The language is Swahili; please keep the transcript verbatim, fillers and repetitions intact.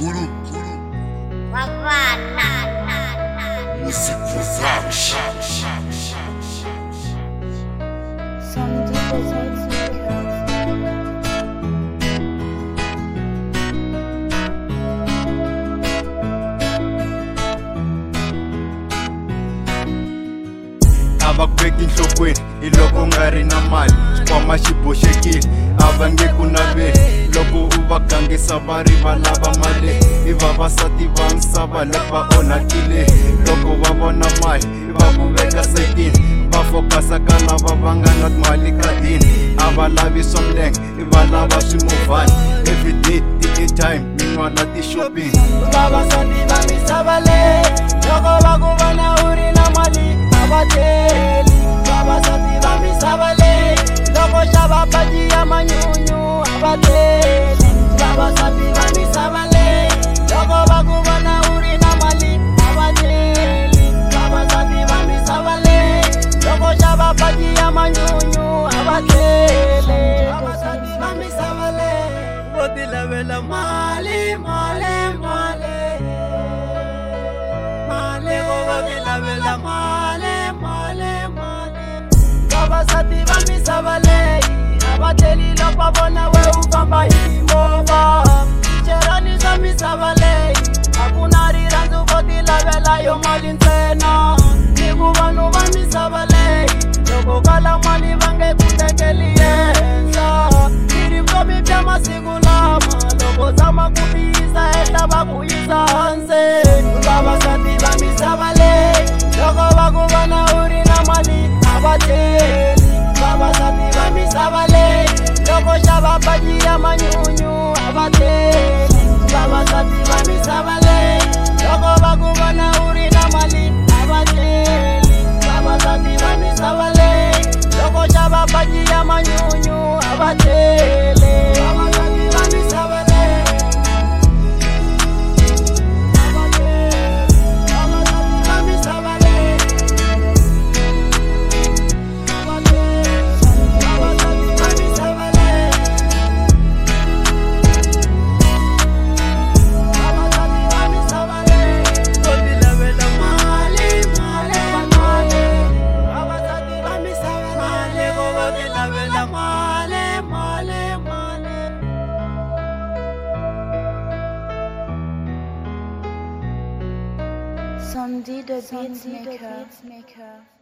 Kulu Wavana Music Production. Some deepest hate makers. Abakubeka inhlokweni iloko ungari na mali xikwama xi boxekile a va nge ku naveli loko u va gangisa va rivalava mali i vavasati va misava loko va onhakile loko va vona mali i va ku veka sekini va fokasa ka lava va nga na mali khadini a va lavi swa milenge i va lava swimovhani everyday ti-airtime min'wana ti-shopping vavasati va misava leyi loko va ku vona u ri na mali a va teli vavasati va misava leyi loko xava baji ya manyunyu a va teli vavasati va misava leyi loko va ku vona u ri na mali a va teli vavasati va misava leyi loko xava baji ya manyunyu a va teli vavasati va misava leyi vo ti lavela mali mali mali mali vo ti lavela mali mali mali vavasati va misava leyi a va tleli loko vona we u famba hi movha cerani swa misava leyi a ku na rirhandzu vo ti lavela yo mali ntsena ni ku vanhu va misava leyi loko kala mali va nge ku tekeli ehenhla i ri vutomi bya masiku lama loko tshama ku tiyisa heta va ku yisa hansi vavasati va misava leyi loko va ku vona u ri na mali a va tleli vavasati va misava leyi loko xava baji ya manyunyu a va tleli vavasati va misava leyi loko va ku vona u ri na mali a va tleli vavasati va misava leyi loko xava baji ya manyunyu a va tleli vavasati va misava leyi a va tleli vavasati va misava leyi a va tleli vavasati va misava leyi vavasati va misava leyi vo ti lavela mali mali mali vavasati va misava mali vo ti lavela mali mali mali Some deepest hate makers.